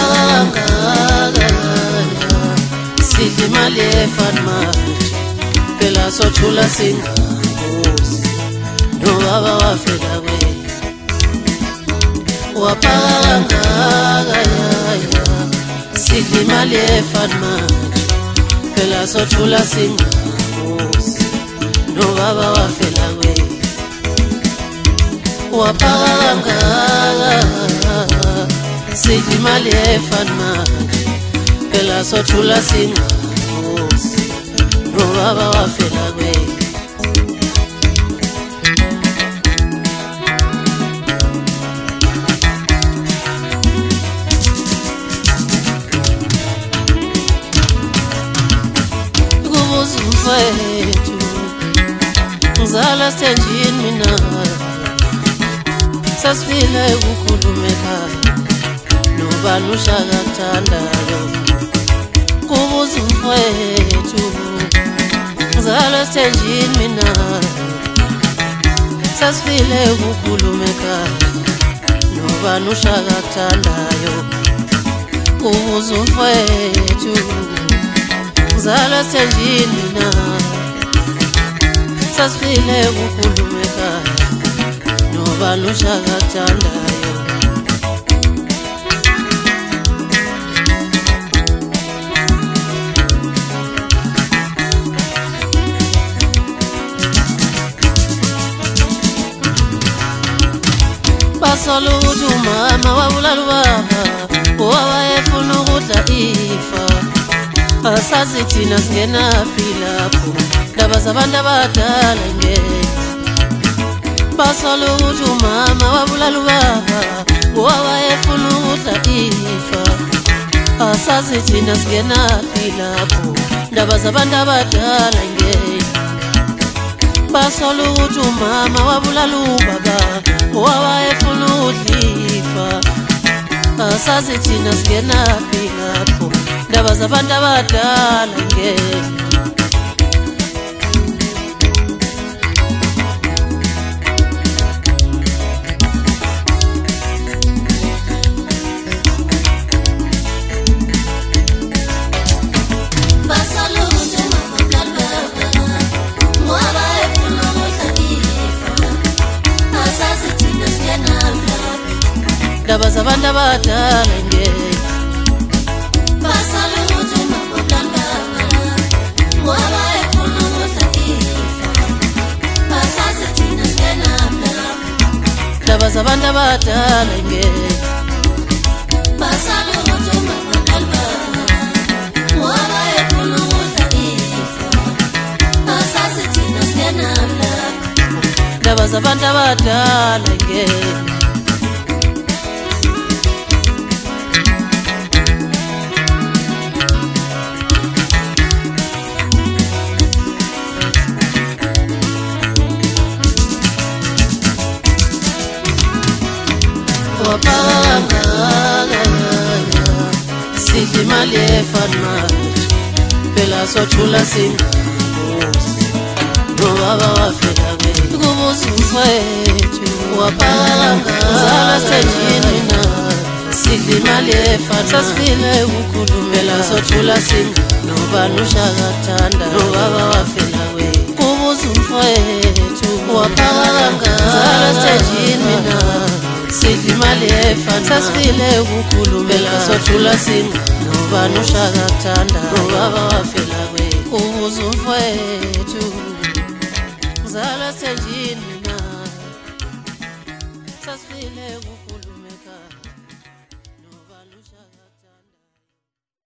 wapanga sidli imali efana manje phela sothula singabuzi nobaba wafela kwena wapanga sidli imali efana manje phela sothula singabuzi nobaba wafela kwena wapanga sidli imali efana manje phela sothula singabuzi nobaba wafela kwena kubuza umfowethu ngizala sithenjini mina sasifile ukukhuluma ekhaya nobani uShaka kuthandayo kubuza umfowethu ngizala sithenjini mina sasifile ukukhuluma ekhaya nobani uShaka kuthandayo kubuza umfowethu ngizala sithenjini mina sasifile ukukhuluma ekhaya nobani uShaka kuthandayo basola ukuthi umama wabulala ubaba owayefuna ukudla ifa asazi thina singenaphi lapho ndaba zabantu abadala ngeke basola ukuthi umama wabulala ubaba owayefuna ukudla ifa asazi thina singenaphi lapho ndaba zabantu abadala ngeke basola ukuthi umama wabulala ubaba owayefuna ukudla ifa asazi thina singenaphi lapho ndaba zabantu abadala ngeke ndaba zabantu abadala ngeke basola ukuthi umama wabulala wayefuna ukudla ifa asazi thina singenaphi ndaba zabantu abadala ngeke basola ukuthi umama wabulala wayefuna ukudla ifa asazi thina singenaphi ndaba zabantu abadala ngeke wapanga sidli imali efana manje phela sothula singabuzi nobaba wafela kwena kubuza umfowethu wapanga ngizala sithenjini mina sidli imali efana sasifile ukukhuluma phela sothula singabuzi nobani uShaka kuthandayo nobaba wafela kwena kubuza umfowethu wapanga ngizala sithenjini mina sidli imali efana sasifile ukukhuluma phela sothula singabuzi nobani uShaka kuthandayo nobaba wafela kwena kubuza umfowethu ngizala sithenjini mina sasifile ukukhuluma